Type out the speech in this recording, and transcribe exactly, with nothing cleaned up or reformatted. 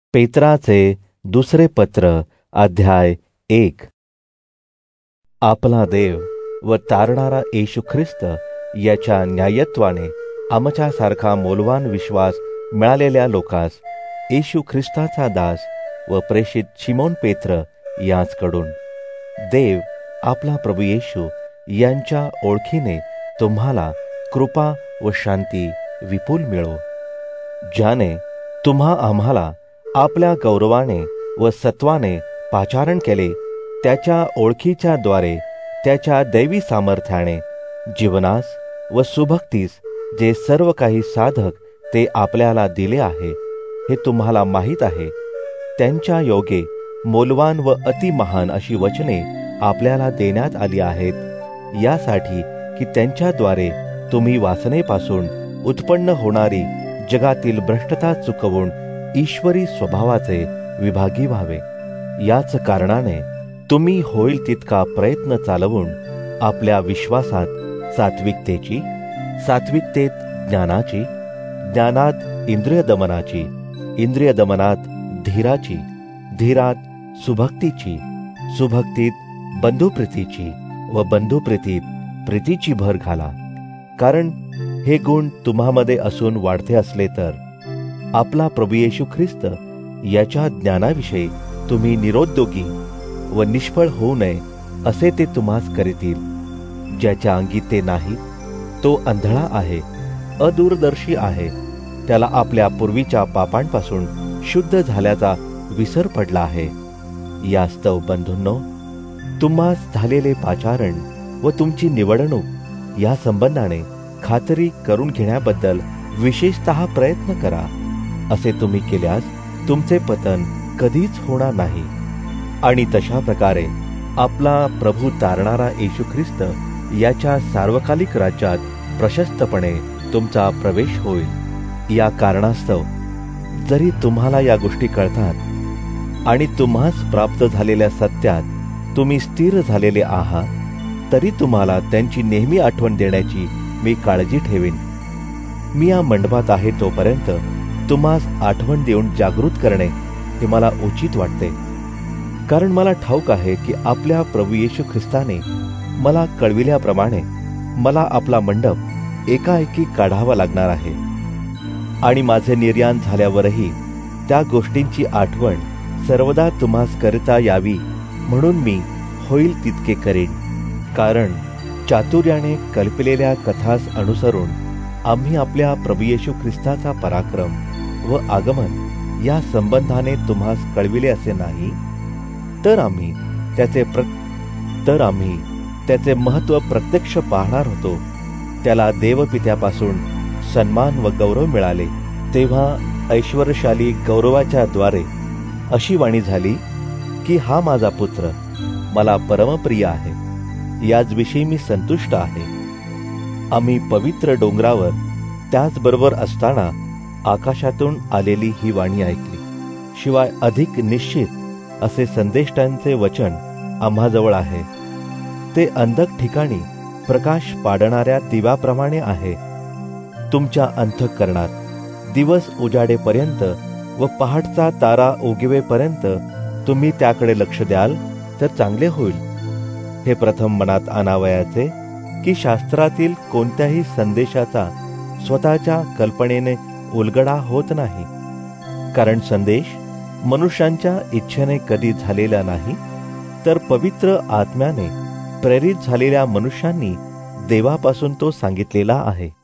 पेत्राचे दुसरे पत्र अध्याय एक. आपला देव व तारणारा येशू ख्रिस्त याच्या न्यायत्वाने आमच्यासारखा मोलवान विश्वास मिळालेल्या लोकास येशू ख्रिस्ताचा दास व प्रेषित शिमोन पेत्र याचकडून देव आपला प्रभू येशू यांच्या ओळखीने तुम्हाला कृपा व शांती विपुल मिळो. ज्याने तुम्हा आम्हाला आपल्या गौरवाने व सत्वाने पाचारण केले, त्याच्या ओळखीच्या द्वारे त्याच्या दैवी सामर्थ्याने जीवनास व सुभक्तीस जे सर्व काही साधक ते आपल्याला दिले आहे हे तुम्हाला माहीत आहे. त्यांच्या योगे मोलवान व अतिमहान अशी वचने आपल्याला देण्यात आली आहेत, यासाठी की त्यांच्याद्वारे तुम्ही वासनेपासून उत्पन्न होणारी जगातील भ्रष्टता चुकवून ईश्वरी स्वभावाचे विभागी व्हावे. याच कारणाने तुम्ही होईल तितका प्रयत्न चालवून आपल्या विश्वासात सात्विकतेची, सात्विकतेत ज्ञानाची, ज्ञानात इंद्रिय दमनाची, इंद्रिय दमनात धीराची, धीरात सुभक्तीची, सुभक्तीत बंधुप्रीतीची व बंधुप्रीतीत प्रीतीची भर घाला. कारण हे गुण तुम्हामध्ये असून वाढते असले तर आपला प्रभू येशू ख्रिस्त याच्या ज्ञानाविषयी तुम्ही निरुद्योगी व निष्फळ होऊ नये असे ते तुम्हास करीतील. ज्याच्या अंगी ते नाही तो आंधळा आहे, अदूरदर्शी आहे. त्याला आपल्या पूर्वीच्या पापांपासून शुद्ध झाल्याचा विसर पडला आहे. यास्तव बंधूंनो, तुम्हास झालेले पाचारण व तुमची निवडणूक या संबंधाने खात्री करून घेण्याबद्दल विशेषतः प्रयत्न करा. असे तुम्ही केल्यास तुमचे पतन कधीच होणार नाही. आणि तशा प्रकारे आपला प्रभू तारणारा येशू ख्रिस्त याच्या सार्वकालिक राज्यात प्रशस्तपणे तुमचा प्रवेश होईल. या कारणास्तव जरी तुम्हाला या गोष्टी कळतात आणि तुम्हास प्राप्त झालेल्या सत्यात तुम्ही स्थिर झालेले आहात, तरी तुम्हाला त्यांची नेहमी आठवण देण्याची मी काळजी ठेवीन. मी या मंडपात आहे तोपर्यंत तुम्हास आठवण देऊन जागृत करणे हे मला उचित वाटते. कारण मला ठाऊक आहे की आपल्या प्रभू येशू ख्रिस्ताने मला कळविल्याप्रमाणे मला आपला मंडप एकाएकी काढावा लागणार आहे. आणि माझे निर्याण झाल्यावरही त्या गोष्टींची आठवण सर्वदा तुम्हास करता यावी म्हणून मी होईल तितके करेन. कारण चातुर्याने कल्पलेल्या कथास अनुसरून आम्ही आपल्या प्रभू येशू ख्रिस्ताचा पराक्रम व आगमन या संबंधाने तुम्हास कळविले असे नाही, तर आम्ही त्याचे प्र तर आम्ही त्याचे महत्त्व प्रत्यक्ष पाहणार होतो. त्याला देवपित्यापासून सन्मान व गौरव मिळाले, तेव्हा ऐश्वर्यशाली गौरवाच्या द्वारे अशी वाणी झाली की हा माझा पुत्र मला परमप्रिय आहे, याच विषयी मी संतुष्ट आहे. आम्ही पवित्र डोंगरावर त्याचबरोबर असताना आकाशातून आलेली ही वाणी ऐकली. शिवाय अधिक निश्चित असे संदेष्टांचे वचन आम्हाजवळ आहे. ते अंधक ठिकाणी प्रकाश पाडणाऱ्या दिव्याप्रमाणे आहे. तुमच्या अंतःकरणात दिवस उजाडेपर्यंत व पहाटचा तारा उगवेपर्यंत तुम्ही त्याकडे लक्ष द्याल तर चांगले होईल. हे प्रथम मनात आणावयाचे की शास्त्रातील कोणत्याही संदेशाचा स्वतःच्या कल्पनेने उलगडा होत नाही. कारण संदेश मनुष्यांच्या इच्छेने कधी झालेला नाही, तर पवित्र आत्म्याने प्रेरित झालेल्या मनुष्यांनी देवापासून तो सांगितलेला आहे.